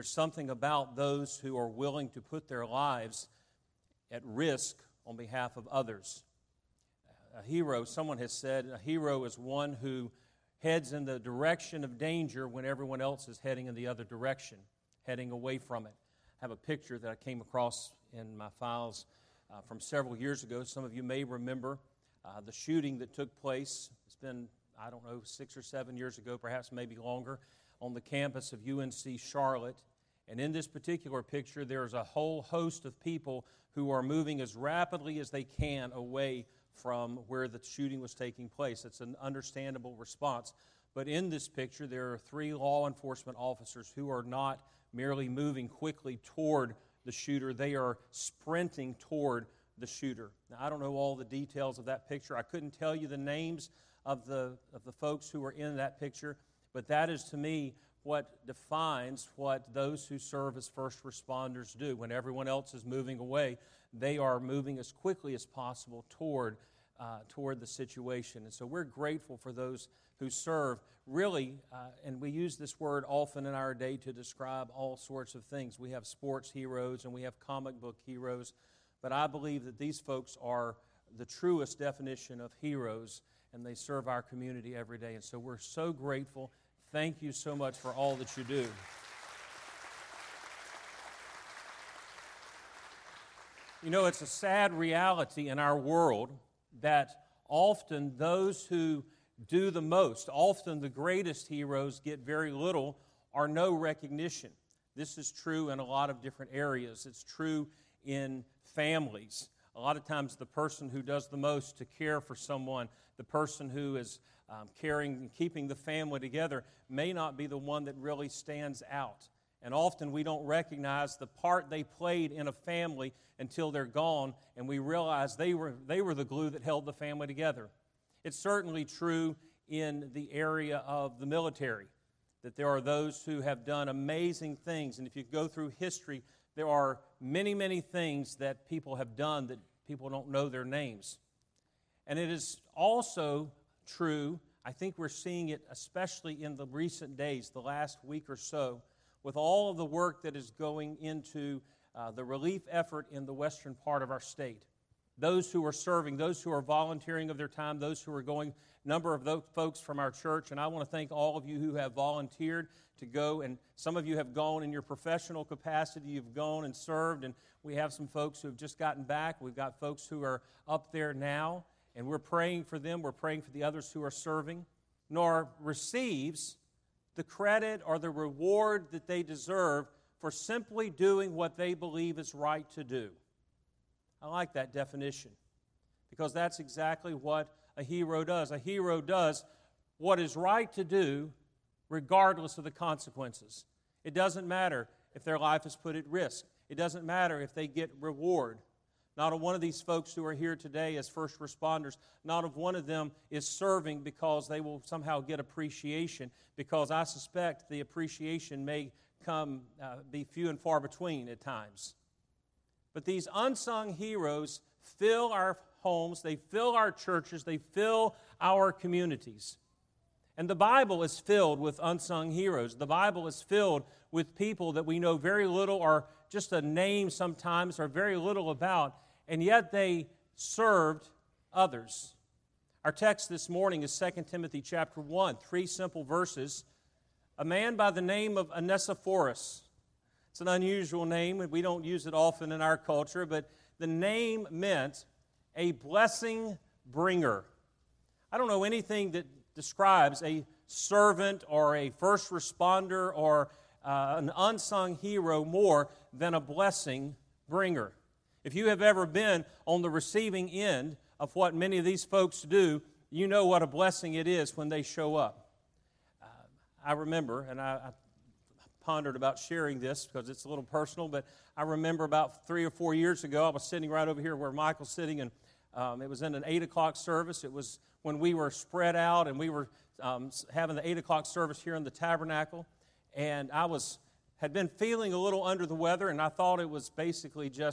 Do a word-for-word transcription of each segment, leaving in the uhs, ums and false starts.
There's something about those who are willing to put their lives at risk on behalf of others. A hero, someone has said, a hero is one who heads in the direction of danger when everyone else is heading in the other direction, heading away from it. I have a picture that I came across in my files uh, from several years ago. Some of you may remember uh, the shooting that took place. It's been, I don't know, six or seven years ago, perhaps maybe longer, on the campus of U N C Charlotte. And in this particular picture, there's a whole host of people who are moving as rapidly as they can away from where the shooting was taking place. It's an understandable response. But in this picture, there are three law enforcement officers who are not merely moving quickly toward the shooter. They are sprinting toward the shooter. Now, I don't know all the details of that picture. I couldn't tell you the names of the, of the folks who were in that picture, but that is, to me, what defines what those who serve as first responders do. When everyone else is moving away, they are moving as quickly as possible toward uh, toward the situation. And so we're grateful for those who serve. Really, uh, and we use this word often in our day to describe all sorts of things. We have sports heroes and we have comic book heroes, but I believe that these folks are the truest definition of heroes, and they serve our community every day. And so we're so grateful. Thank you so much for all that you do. You know, it's a sad reality in our world that often those who do the most, often the greatest heroes, get very little or no recognition. This is true in a lot of different areas. It's true in families. A lot of times the person who does the most to care for someone, the person who is Um, caring and keeping the family together, may not be the one that really stands out. And often we don't recognize the part they played in a family until they're gone, and we realize they were, they were the glue that held the family together. It's certainly true in the area of the military, that there are those who have done amazing things. And if you go through history, there are many, many things that people have done that people don't know their names. And it is also true, I think we're seeing it especially in the recent days, the last week or so, with all of the work that is going into uh, the relief effort in the western part of our state. Those who are serving, those who are volunteering of their time, those who are going, a number of those folks from our church, and I want to thank all of you who have volunteered to go, and some of you have gone in your professional capacity, you've gone and served, and we have some folks who have just gotten back. We've got folks who are up there now, and we're praying for them. We're praying for the others who are serving, nor receives the credit or the reward that they deserve for simply doing what they believe is right to do. I like that definition, because that's exactly what a hero does. A hero does what is right to do regardless of the consequences. It doesn't matter if their life is put at risk. It doesn't matter if they get reward. Not a one of these folks who are here today as first responders, not of one of them is serving because they will somehow get appreciation, because I suspect the appreciation may come, uh, be few and far between at times. But these unsung heroes fill our homes, they fill our churches, they fill our communities. And the Bible is filled with unsung heroes. The Bible is filled with people that we know very little, or just a name sometimes, or very little about, and yet they served others. Our text this morning is Second Timothy chapter one, three simple verses. A man by the name of Onesiphorus. It's an unusual name, and we don't use it often in our culture, but the name meant a blessing bringer. I don't know anything that describes a servant or a first responder or uh, an unsung hero more than a blessing bringer. If you have ever been on the receiving end of what many of these folks do, you know what a blessing it is when they show up. Uh, I remember, and I, I pondered about sharing this because it's a little personal, but I remember about three or four years ago, I was sitting right over here where Michael's sitting, and um, it was in an eight o'clock service. It was when we were spread out, and we were um, having the eight o'clock service here in the tabernacle, and I was had been feeling a little under the weather, and I thought it was basically just,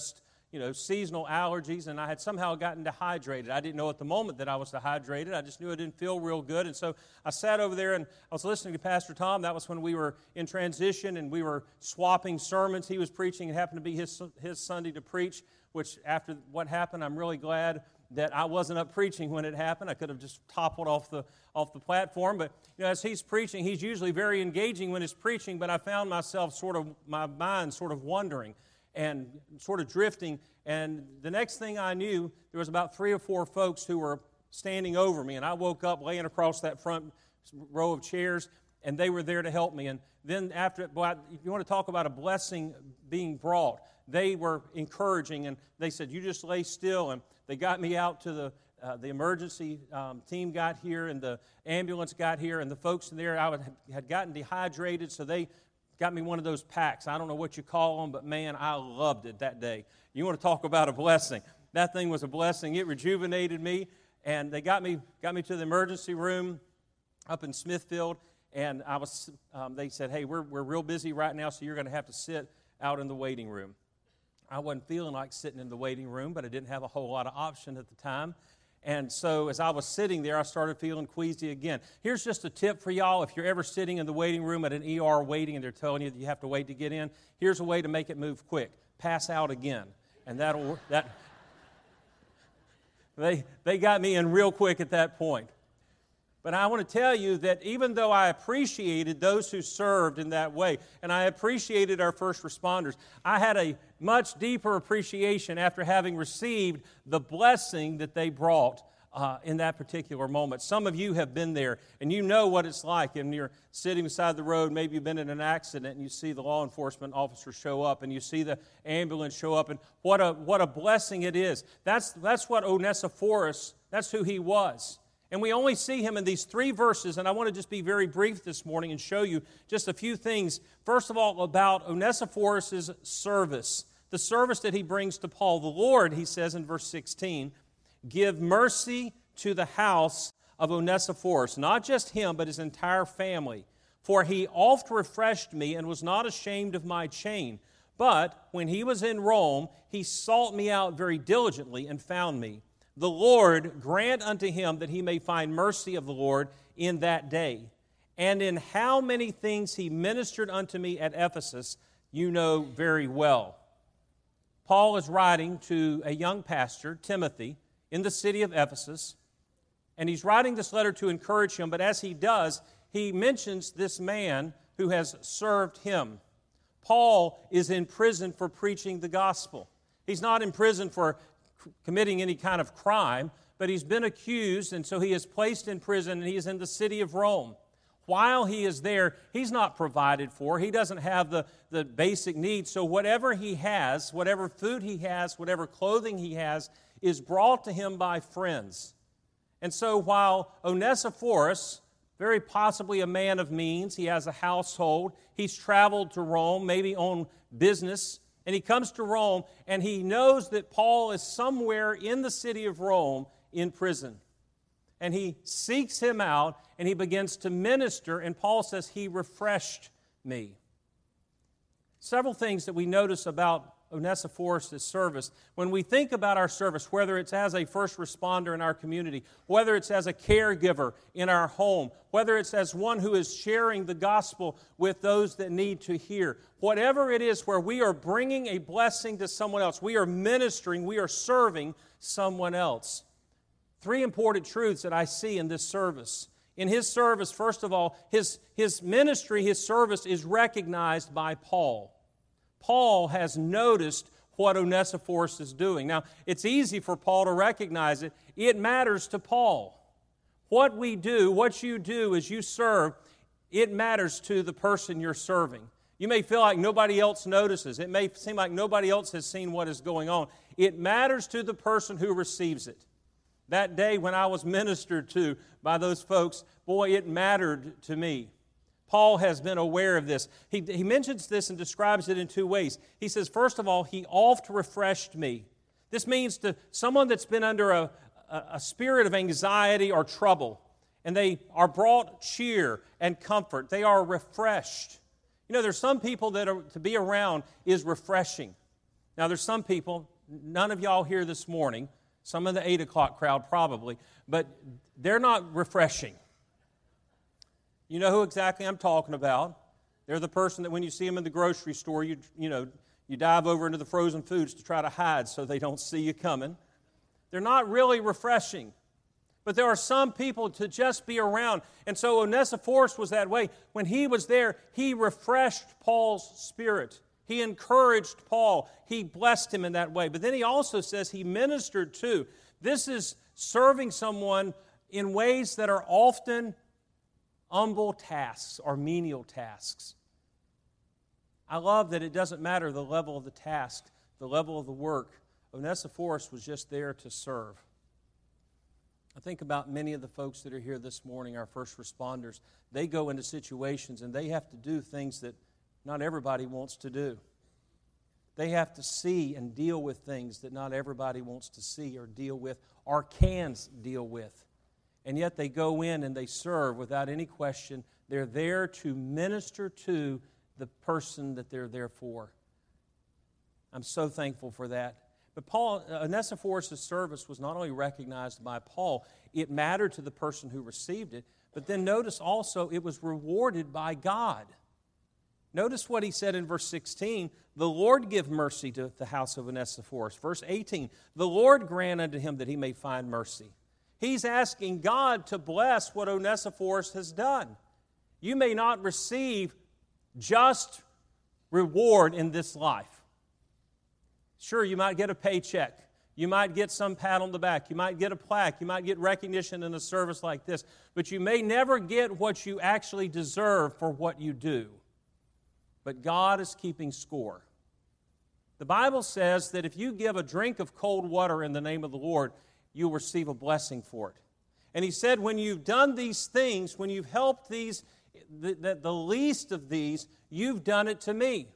you know, seasonal allergies, and I had somehow gotten dehydrated. I didn't know at the moment that I was dehydrated. I just knew I didn't feel real good. And so I sat over there, and I was listening to Pastor Tom. That was when we were in transition, and we were swapping sermons. He was preaching. It happened to be his, his Sunday to preach, which after what happened, I'm really glad that I wasn't up preaching when it happened. I could have just toppled off the off the platform. But you know, as he's preaching, he's usually very engaging when he's preaching, but I found myself sort of, my mind sort of wandering and sort of drifting, and the next thing I knew, there was about three or four folks who were standing over me, and I woke up laying across that front row of chairs, and they were there to help me. And then after, boy, if you want to talk about a blessing being brought, they were encouraging, and they said, you just lay still, and they got me out to the uh, the emergency um, team got here, and the ambulance got here, and the folks in there, I had gotten dehydrated, so they got me one of those packs. I don't know what you call them, but man, I loved it that day. You want to talk about a blessing. That thing was a blessing. It rejuvenated me, and they got me got me to the emergency room up in Smithfield, and I was. Um, they said, hey, we're, we're real busy right now, so you're going to have to sit out in the waiting room. I wasn't feeling like sitting in the waiting room, but I didn't have a whole lot of option at the time. And so as I was sitting there, I started feeling queasy again. Here's just a tip for y'all. If you're ever sitting in the waiting room at an E R waiting and they're telling you that you have to wait to get in, here's a way to make it move quick. Pass out again. And that'll that they they got me in real quick at that point. But I want to tell you that even though I appreciated those who served in that way, and I appreciated our first responders, I had a much deeper appreciation after having received the blessing that they brought uh, in that particular moment. Some of you have been there, and you know what it's like. And you're sitting beside the road, maybe you've been in an accident, and you see the law enforcement officer show up, and you see the ambulance show up, and what a what a blessing it is. That's, that's what Onesiphorus, that's who he was. And we only see him in these three verses, and I want to just be very brief this morning and show you just a few things. First of all, about Onesiphorus' service, the service that he brings to Paul. The Lord, he says in verse sixteen, give mercy to the house of Onesiphorus, not just him, but his entire family. For he oft refreshed me and was not ashamed of my chain. But when he was in Rome, he sought me out very diligently and found me. The Lord grant unto him that he may find mercy of the Lord in that day. And in how many things he ministered unto me at Ephesus, you know very well. Paul is writing to a young pastor, Timothy, in the city of Ephesus, and he's writing this letter to encourage him, but as he does, he mentions this man who has served him. Paul is in prison for preaching the gospel. He's not in prison for committing any kind of crime, but he's been accused, and so he is placed in prison, and he is in the city of Rome. While he is there, he's not provided for. He doesn't have the, the basic needs, so whatever he has, whatever food he has, whatever clothing he has, is brought to him by friends. And so while Onesiphorus, very possibly a man of means, he has a household, he's traveled to Rome, maybe on business, and he comes to Rome, and he knows that Paul is somewhere in the city of Rome in prison. And he seeks him out, and he begins to minister, and Paul says, he refreshed me. Several things that we notice about Onesiphorus' service. When we think about our service, whether it's as a first responder in our community, whether it's as a caregiver in our home, whether it's as one who is sharing the gospel with those that need to hear, whatever it is where we are bringing a blessing to someone else, we are ministering, we are serving someone else. Three important truths that I see in this service. In his service, first of all, his, his ministry, his service is recognized by Paul. Paul has noticed what Onesiphorus is doing. Now, it's easy for Paul to recognize it. It matters to Paul. What we do, what you do as you serve, it matters to the person you're serving. You may feel like nobody else notices. It may seem like nobody else has seen what is going on. It matters to the person who receives it. That day when I was ministered to by those folks, boy, it mattered to me. Paul has been aware of this. He, he mentions this and describes it in two ways. He says, first of all, he oft refreshed me. This means to someone that's been under a, a, a spirit of anxiety or trouble, and they are brought cheer and comfort. They are refreshed. You know, there's some people that are, to be around is refreshing. Now, there's some people, none of y'all here this morning, some of the eight o'clock crowd probably, but they're not refreshing. You know who exactly I'm talking about. They're the person that when you see them in the grocery store, you, you know, you dive over into the frozen foods to try to hide so they don't see you coming. They're not really refreshing. But there are some people to just be around. And so Onesiphorus was that way. When he was there, he refreshed Paul's spirit. He encouraged Paul. He blessed him in that way. But then he also says he ministered too. This is serving someone in ways that are often humble tasks or menial tasks. I love that it doesn't matter the level of the task, the level of the work. Onesiphorus was just there to serve. I think about many of the folks that are here this morning, our first responders. They go into situations and they have to do things that not everybody wants to do. They have to see and deal with things that not everybody wants to see or deal with or can deal with. And yet they go in and they serve without any question. They're there to minister to the person that they're there for. I'm so thankful for that. But Paul, Onesiphorus' service was not only recognized by Paul, it mattered to the person who received it, but then notice also it was rewarded by God. Notice what he said in verse sixteen, the Lord give mercy to the house of Onesiphorus. Verse eighteen, the Lord grant unto him that he may find mercy. He's asking God to bless what Onesiphorus has done. You may not receive just reward in this life. Sure, you might get a paycheck. You might get some pat on the back. You might get a plaque. You might get recognition in a service like this. But you may never get what you actually deserve for what you do. But God is keeping score. The Bible says that if you give a drink of cold water in the name of the Lord, you'll receive a blessing for it. And he said, when you've done these things, when you've helped these, the, the, the least of these, you've done it to me.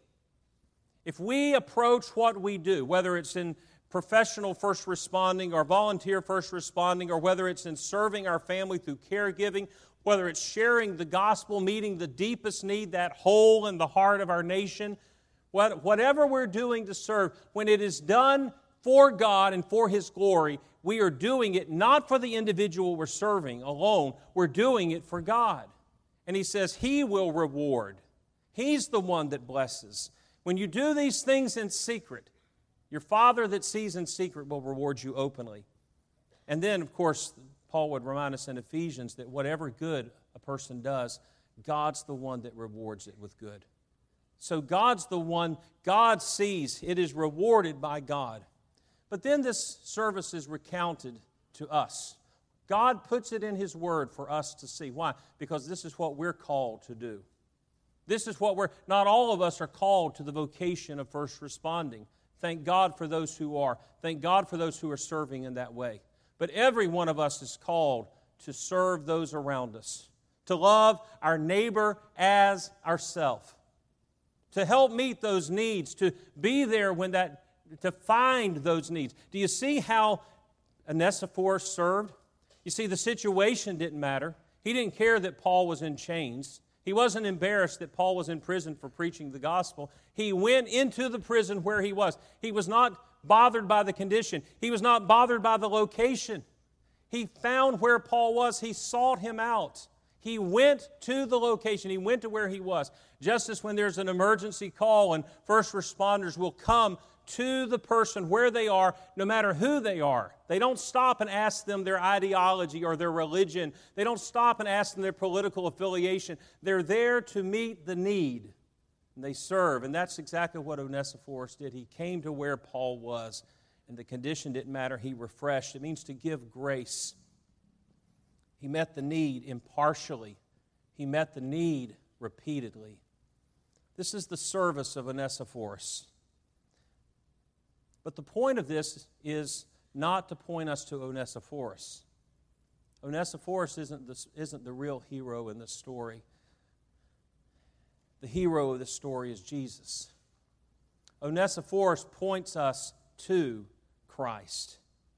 If we approach what we do, whether it's in professional first responding or volunteer first responding, or whether it's in serving our family through caregiving, whether it's sharing the gospel, meeting the deepest need, that hole in the heart of our nation, whatever we're doing to serve, when it is done for God and for His glory, we are doing it not for the individual we're serving alone, we're doing it for God. And He says He will reward. He's the one that blesses. When you do these things in secret, your Father that sees in secret will reward you openly. And then, of course, Paul would remind us in Ephesians that whatever good a person does, God's the one that rewards it with good. So God's the one, God sees, it is rewarded by God. But then this service is recounted to us. God puts it in His Word for us to see. Why? Because this is what we're called to do. This is what we're, not all of us are called to the vocation of first responding. Thank God for those who are. Thank God for those who are serving in that way. But every one of us is called to serve those around us, to love our neighbor as ourselves, to help meet those needs, to be there when that, to find those needs. Do you see how Onesiphorus served? You see, the situation didn't matter. He didn't care that Paul was in chains. He wasn't embarrassed that Paul was in prison for preaching the gospel. He went into the prison where he was. He was not bothered by the condition. He was not bothered by the location. He found where Paul was. He sought him out. He went to the location. He went to where he was. Just as when there's an emergency call and first responders will come to the person where they are, no matter who they are. They don't stop and ask them their ideology or their religion. They don't stop and ask them their political affiliation. They're there to meet the need. And they serve. And that's exactly what Onesiphorus did. He came to where Paul was. And the condition didn't matter. He refreshed. It means to give grace. He met the need impartially. He met the need repeatedly. This is the service of Onesiphorus. But the point of this is not to point us to Onesiphorus. Onesiphorus isn't the, isn't the real hero in this story. The hero of this story is Jesus. Onesiphorus points us to Christ.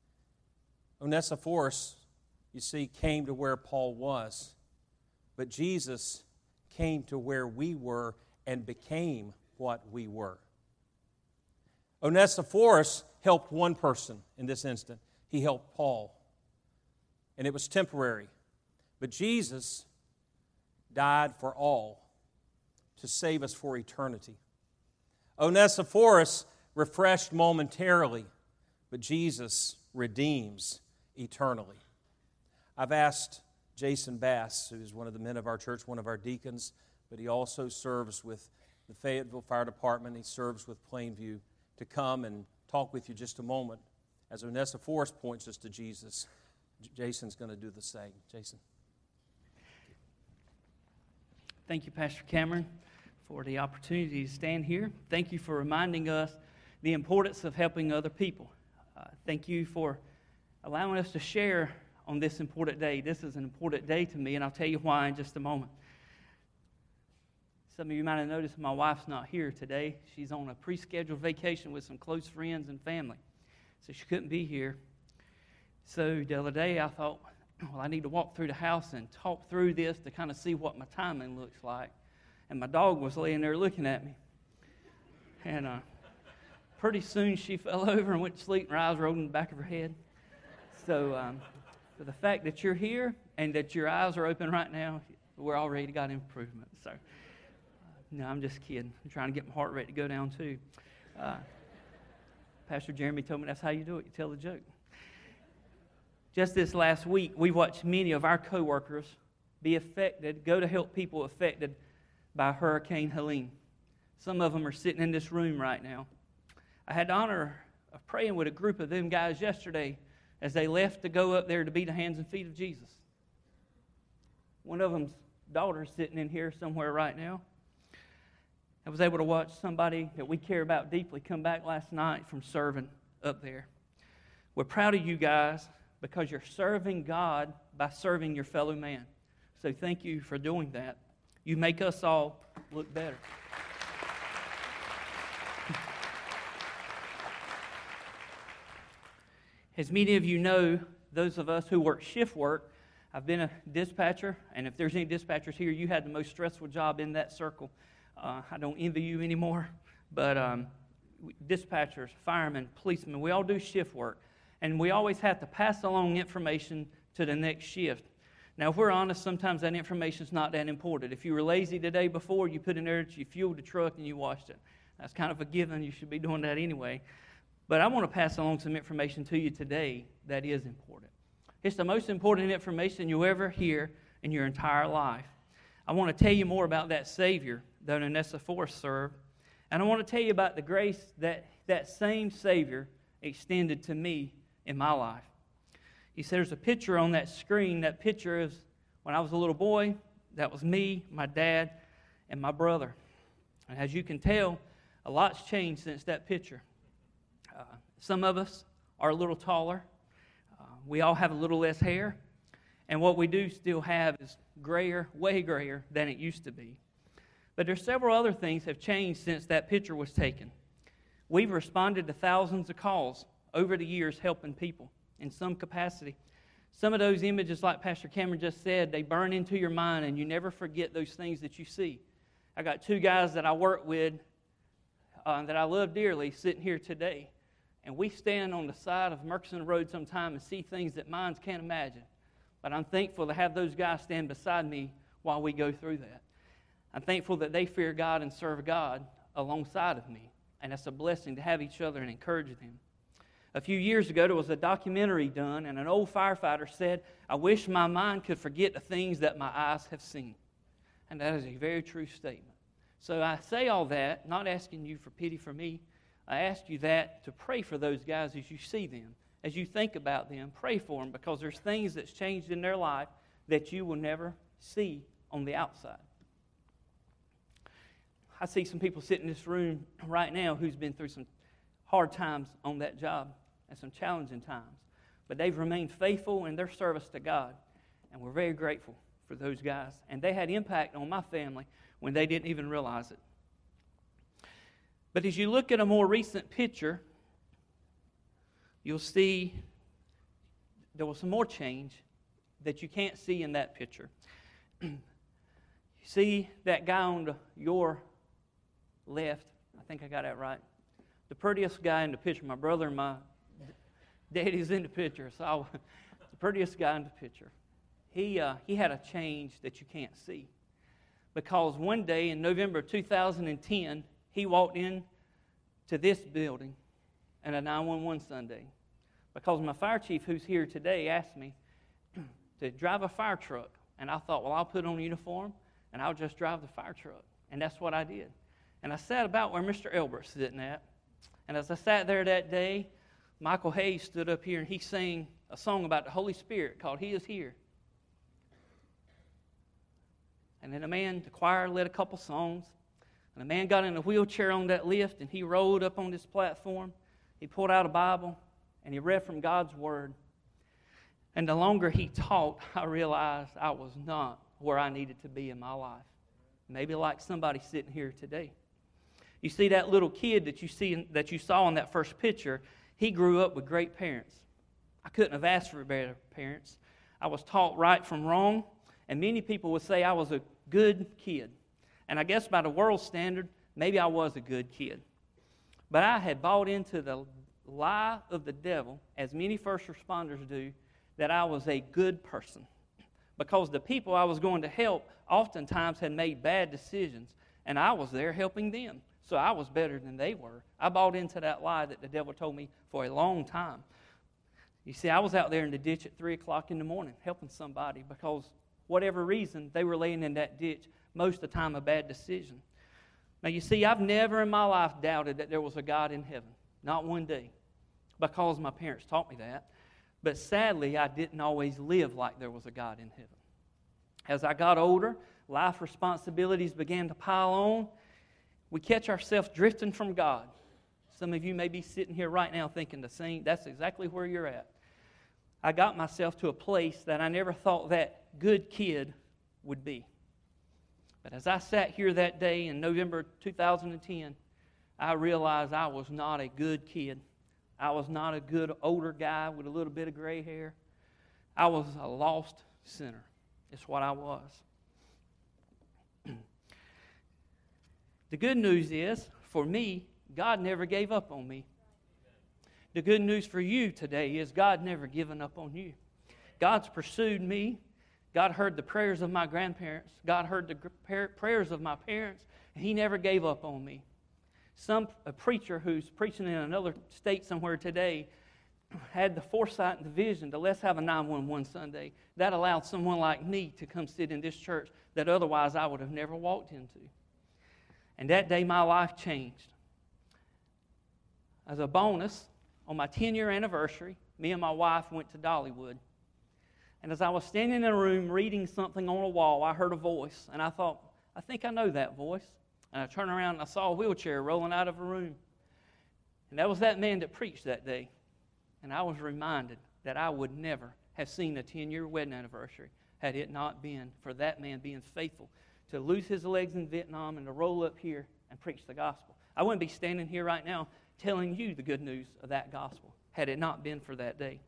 Onesiphorus, you see, came to where Paul was. But Jesus came to where we were and became what we were. Onesiphorus, helped one person in this instant. He helped Paul. And it was temporary. But Jesus died for all to save us for eternity. Onesiphorus refreshed momentarily, but Jesus redeems eternally. I've asked Jason Bass, who is one of the men of our church, one of our deacons, but he also serves with the Fayetteville Fire Department. He serves with Plainview, to come and talk with you just a moment. As Onesiphorus points us to Jesus, Jason's going to do the same. Jason. Thank you, Pastor Cameron, for the opportunity to stand here. Thank you for reminding us the importance of helping other people. Uh, thank you for allowing us to share on this important day. This is an important day to me, and I'll tell you why in just a moment. Some of you might have noticed my wife's not here today. She's on a pre-scheduled vacation with some close friends and family, so she couldn't be here. So the other day I thought, well, I need to walk through the house and talk through this to kind of see what my timing looks like. And my dog was laying there looking at me. And uh, pretty soon she fell over and went to sleep, and her eyes rolled in the back of her head. So um, for the fact that you're here and that your eyes are open right now, we're already got improvement. So uh, no, I'm just kidding. I'm trying to get my heart rate to go down too. Uh, Pastor Jeremy told me that's how you do it. You tell the joke. Just this last week, we watched many of our coworkers be affected, go to help people affected by Hurricane Helene. Some of them are sitting in this room right now. I had the honor of praying with a group of them guys yesterday as they left to go up there to be the hands and feet of Jesus. One of them's daughter's sitting in here somewhere right now. I was able to watch somebody that we care about deeply come back last night from serving up there. We're proud of you guys, because you're serving God by serving your fellow man. So thank you for doing that. You make us all look better. As many of you know, those of us who work shift work, I've been a dispatcher, and if there's any dispatchers here, you had the most stressful job in that circle. Uh, I don't envy you anymore, but um, dispatchers, firemen, policemen, we all do shift work. And we always have to pass along information to the next shift. Now, if we're honest, sometimes that information is not that important. If you were lazy the day before, you put in there, you fueled the truck, and you washed it. That's kind of a given. You should be doing that anyway. But I want to pass along some information to you today that is important. It's the most important information you'll ever hear in your entire life. I want to tell you more about that Savior that Onesiphorus served. And I want to tell you about the grace that that same Savior extended to me in my life. He said there's a picture on that screen. That picture is when I was a little boy. That was me, my dad, and my brother. And as you can tell, a lot's changed since that picture. Uh, some of us are a little taller. Uh, we all have a little less hair. And what we do still have is grayer, way grayer than it used to be. But there's several other things have changed since that picture was taken. We've responded to thousands of calls over the years helping people in some capacity. Some of those images, like Pastor Cameron just said, they burn into your mind and you never forget those things that you see. I got two guys that I work with uh, that I love dearly sitting here today. And we stand on the side of Murchison Road sometime and see things that minds can't imagine. But I'm thankful to have those guys stand beside me while we go through that. I'm thankful that they fear God and serve God alongside of me. And it's a blessing to have each other and encourage them. A few years ago, there was a documentary done, and an old firefighter said, "I wish my mind could forget the things that my eyes have seen." And that is a very true statement. So I say all that, not asking you for pity for me. I ask you that to pray for those guys as you see them, as you think about them. Pray for them, because there's things that's changed in their life that you will never see on the outside. I see some people sitting in this room right now who's been through some hard times on that job and some challenging times. But they've remained faithful in their service to God, and we're very grateful for those guys. And they had impact on my family when they didn't even realize it. But as you look at a more recent picture, you'll see there was some more change that you can't see in that picture. You see that guy on the, your left, I think I got that right, the prettiest guy in the picture. My brother and my daddy's in the picture, so I was the prettiest guy in the picture. He, uh, he had a change that you can't see. Because one day in November two thousand ten, he walked in to this building on a nine one one Sunday. Because my fire chief, who's here today, asked me to drive a fire truck. And I thought, well, I'll put on a uniform and I'll just drive the fire truck. And that's what I did. And I sat about where Mister Elbert's sitting at. And as I sat there that day, Michael Hayes stood up here and he sang a song about the Holy Spirit called He Is Here. And then a man, the choir led a couple songs. And a man got in a wheelchair on that lift and he rolled up on this platform. He pulled out a Bible and he read from God's Word. And the longer he taught, I realized I was not where I needed to be in my life. Maybe like somebody sitting here today. You see that little kid that you see that you saw in that first picture, he grew up with great parents. I couldn't have asked for better parents. I was taught right from wrong, and many people would say I was a good kid. And I guess by the world standard, maybe I was a good kid. But I had bought into the lie of the devil, as many first responders do, that I was a good person. Because the people I was going to help oftentimes had made bad decisions, and I was there helping them. So I was better than they were. I bought into that lie that the devil told me for a long time. You see, I was out there in the ditch at three o'clock in the morning helping somebody because whatever reason, they were laying in that ditch, most of the time a bad decision. Now, you see, I've never in my life doubted that there was a God in heaven. Not one day. Because my parents taught me that. But sadly, I didn't always live like there was a God in heaven. As I got older, life responsibilities began to pile on. We catch ourselves drifting from God. Some of you may be sitting here right now thinking the same. That's exactly where you're at. I got myself to a place that I never thought that good kid would be. But as I sat here that day in November two thousand ten, I realized I was not a good kid. I was not a good older guy with a little bit of gray hair. I was a lost sinner. It's what I was. The good news is, for me, God never gave up on me. The good news for you today is God never given up on you. God's pursued me. God heard the prayers of my grandparents. God heard the prayers of my parents, and He never gave up on me. Some a preacher who's preaching in another state somewhere today had the foresight and the vision to let's have a nine one one Sunday. That allowed someone like me to come sit in this church that otherwise I would have never walked into. And that day my life changed. As a bonus, on my ten-year anniversary, me and my wife went to Dollywood. And as I was standing in a room reading something on a wall, I heard a voice. And I thought, I think I know that voice. And I turned around and I saw a wheelchair rolling out of a room. And that was that man that preached that day. And I was reminded that I would never have seen a ten-year wedding anniversary had it not been for that man being faithful to lose his legs in Vietnam and to roll up here and preach the gospel. I wouldn't be standing here right now telling you the good news of that gospel had it not been for that day.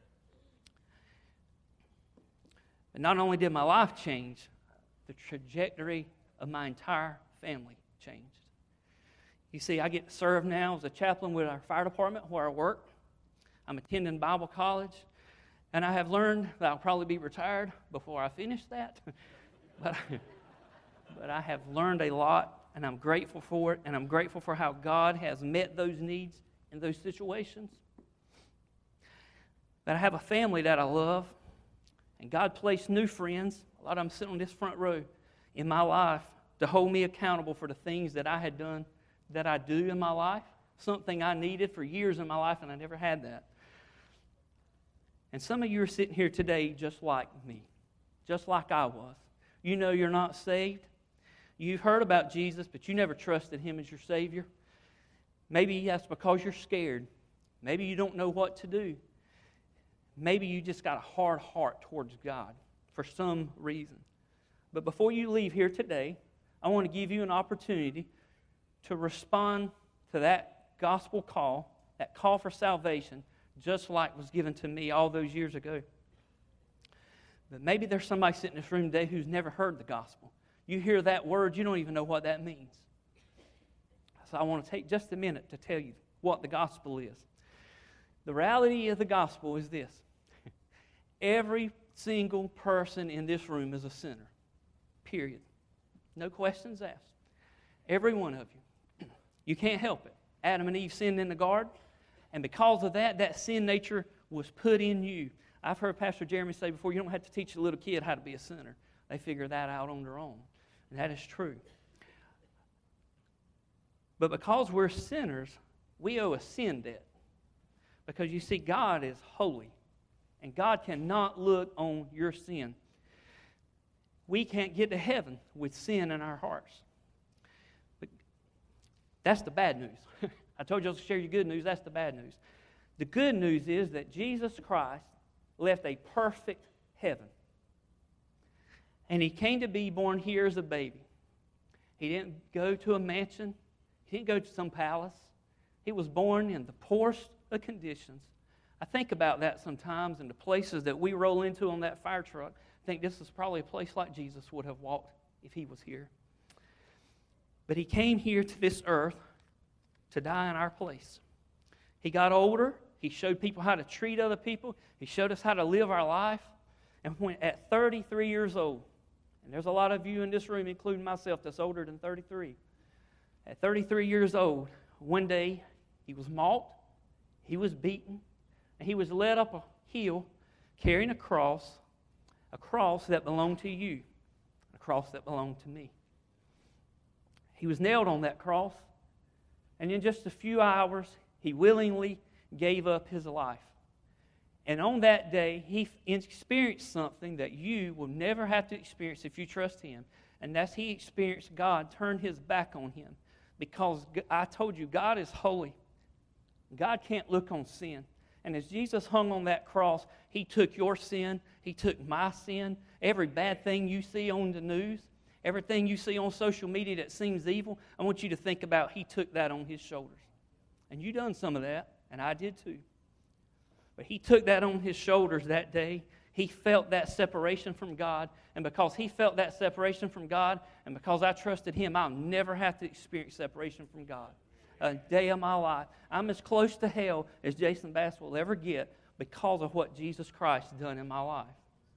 But not only did my life change, the trajectory of my entire family changed. You see, I get to serve now as a chaplain with our fire department where I work. I'm attending Bible college, and I have learned that I'll probably be retired before I finish that. but, I, but I have learned a lot, and I'm grateful for it, and I'm grateful for how God has met those needs in those situations. But I have a family that I love, and God placed new friends, a lot of them sitting on this front row, in my life to hold me accountable for the things that I had done, that I do in my life, something I needed for years in my life, and I never had that. And some of you are sitting here today just like me, just like I was. You know you're not saved. You've heard about Jesus, but you never trusted Him as your Savior. Maybe that's because you're scared. Maybe you don't know what to do. Maybe you just got a hard heart towards God for some reason. But before you leave here today, I want to give you an opportunity to respond to that gospel call, that call for salvation, just like was given to me all those years ago. But maybe there's somebody sitting in this room today who's never heard the gospel. You hear that word, you don't even know what that means. So I want to take just a minute to tell you what the gospel is. The reality of the gospel is this. Every single person in this room is a sinner. Period. No questions asked. Every one of you. You can't help it. Adam and Eve sinned in the garden, and because of that, that sin nature was put in you. I've heard Pastor Jeremy say before, you don't have to teach a little kid how to be a sinner. They figure that out on their own. And that is true. But because we're sinners, we owe a sin debt. Because you see, God is holy. And God cannot look on your sin. We can't get to heaven with sin in our hearts. But that's the bad news. I told you I was going to share you good news. That's the bad news. The good news is that Jesus Christ left a perfect heaven. And He came to be born here as a baby. He didn't go to a mansion. He didn't go to some palace. He was born in the poorest of conditions. I think about that sometimes, and the places that we roll into on that fire truck. I think this is probably a place like Jesus would have walked if He was here. But He came here to this earth to die in our place. He got older. He showed people how to treat other people. He showed us how to live our life. And when at thirty-three years old, and there's a lot of you in this room, including myself, that's older than thirty-three. At thirty-three years old, one day He was mocked, He was beaten, and He was led up a hill carrying a cross, a cross that belonged to you, a cross that belonged to me. He was nailed on that cross, and in just a few hours, He willingly gave up His life. And on that day, He experienced something that you will never have to experience if you trust Him, and that's He experienced God turn His back on Him. Because I told you, God is holy. God can't look on sin. And as Jesus hung on that cross, He took your sin, He took my sin, every bad thing you see on the news, everything you see on social media that seems evil, I want you to think about He took that on His shoulders. And you done some of that, and I did too. But He took that on His shoulders that day. He felt that separation from God. And because He felt that separation from God, and because I trusted Him, I'll never have to experience separation from God a day of my life. I'm as close to hell as Jason Bass will ever get because of what Jesus Christ has done in my life.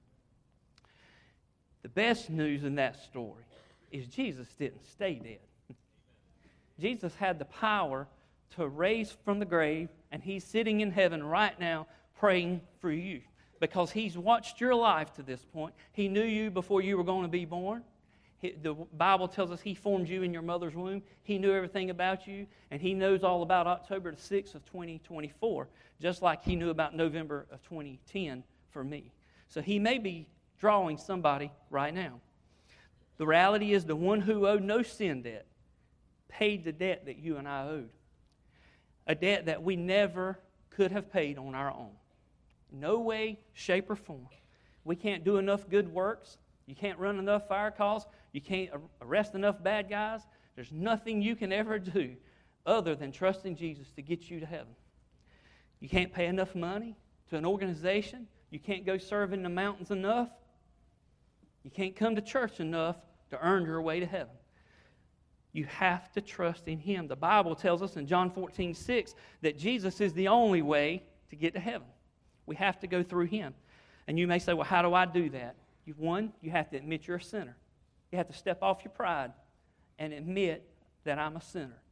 The best news in that story is Jesus didn't stay dead. Jesus had the power to raise from the grave, and He's sitting in heaven right now praying for you because He's watched your life to this point. He knew you before you were going to be born. He, the Bible tells us He formed you in your mother's womb. He knew everything about you, and He knows all about October the sixth of twenty twenty-four, just like He knew about November of twenty ten for me. So He may be drawing somebody right now. The reality is the one who owed no sin debt paid the debt that you and I owed. A debt that we never could have paid on our own. No way, shape, or form. We can't do enough good works. You can't run enough fire calls. You can't arrest enough bad guys. There's nothing you can ever do other than trusting Jesus to get you to heaven. You can't pay enough money to an organization. You can't go serve in the mountains enough. You can't come to church enough to earn your way to heaven. You have to trust in Him. The Bible tells us in John fourteen six that Jesus is the only way to get to heaven. We have to go through Him. And you may say, well, how do I do that? You, one, you have to admit you're a sinner. You have to step off your pride and admit that I'm a sinner.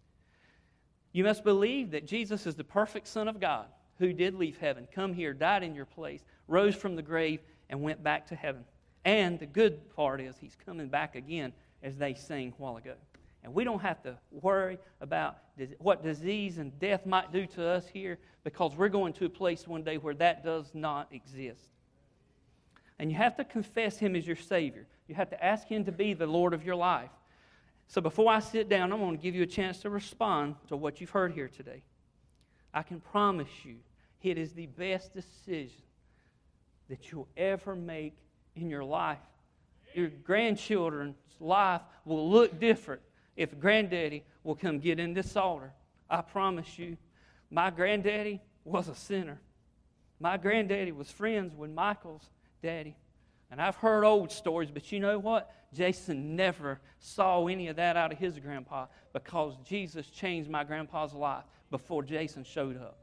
You must believe that Jesus is the perfect Son of God who did leave heaven, come here, died in your place, rose from the grave, and went back to heaven. And the good part is He's coming back again, as they sang a while ago. And we don't have to worry about what disease and death might do to us here because we're going to a place one day where that does not exist. And you have to confess Him as your Savior. You have to ask Him to be the Lord of your life. So before I sit down, I'm going to give you a chance to respond to what you've heard here today. I can promise you it is the best decision that you'll ever make in your life. Your grandchildren's life will look different if granddaddy will come get in this altar. I promise you, my granddaddy was a sinner. My granddaddy was friends with Michael's daddy, And I've heard old stories, but you know what? Jason never saw any of that out of his grandpa because Jesus changed my grandpa's life before Jason showed up.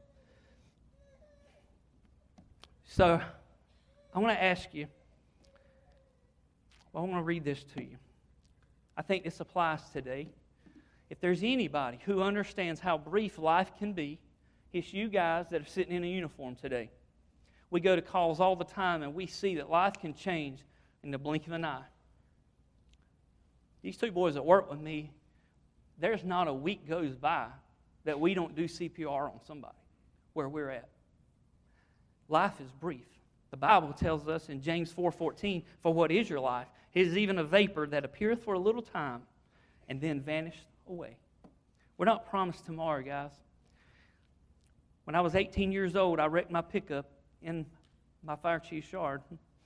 So I want to ask you, well, I want to read this to you. I think this applies today. If there's anybody who understands how brief life can be, it's you guys that are sitting in a uniform today. We go to calls all the time, and we see that life can change in the blink of an eye. These two boys that work with me, there's not a week goes by that we don't do C P R on somebody where we're at. Life is brief. The Bible tells us in James four fourteen, for what is your life? It is even a vapor that appeareth for a little time and then vanisheth away. We're not promised tomorrow, guys. When I was eighteen years old, I wrecked my pickup in my fire chief's yard.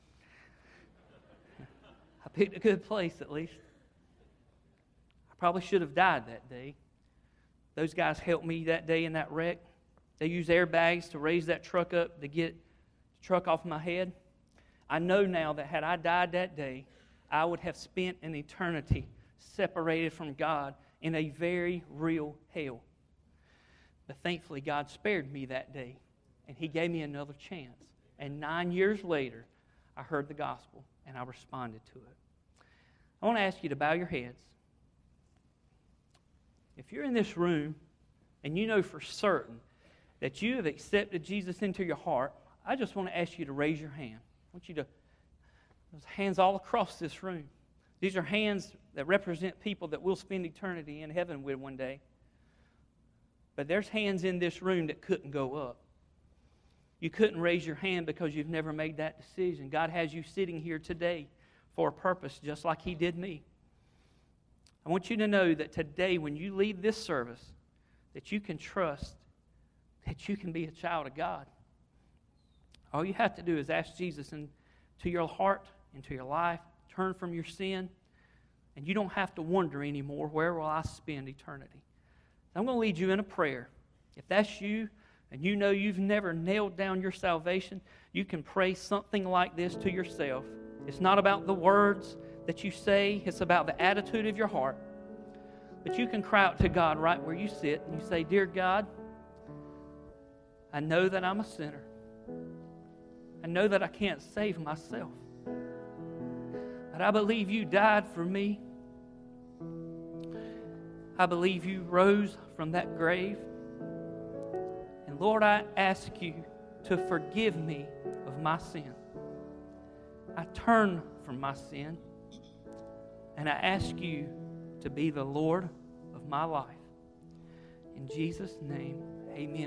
I picked a good place, at least. I probably should have died that day. Those guys helped me that day in that wreck. They used airbags to raise that truck up to get the truck off my head. I know now that had I died that day, I would have spent an eternity separated from God in a very real hell. But thankfully, God spared me that day, and He gave me another chance. And nine years later, I heard the gospel, and I responded to it. I want to ask you to bow your heads. If you're in this room, and you know for certain that you have accepted Jesus into your heart, I just want to ask you to raise your hand. I want you to, there's hands all across this room. These are hands that represent people that we'll spend eternity in heaven with one day. But there's hands in this room that couldn't go up. You couldn't raise your hand because you've never made that decision. God has you sitting here today for a purpose, just like He did me. I want you to know that today, when you leave this service, that you can trust that you can be a child of God. All you have to do is ask Jesus into your heart, into your life, turn from your sin, and you don't have to wonder anymore, where will I spend eternity? I'm going to lead you in a prayer. If that's you, and you know you've never nailed down your salvation, you can pray something like this to yourself. It's not about the words that you say, it's about the attitude of your heart. But you can cry out to God right where you sit, and you say, Dear God, I know that I'm a sinner. I know that I can't save myself. But I believe You died for me. I believe You rose from that grave. And Lord, I ask You to forgive me of my sin. I turn from my sin, and I ask You to be the Lord of my life. In Jesus' name, amen.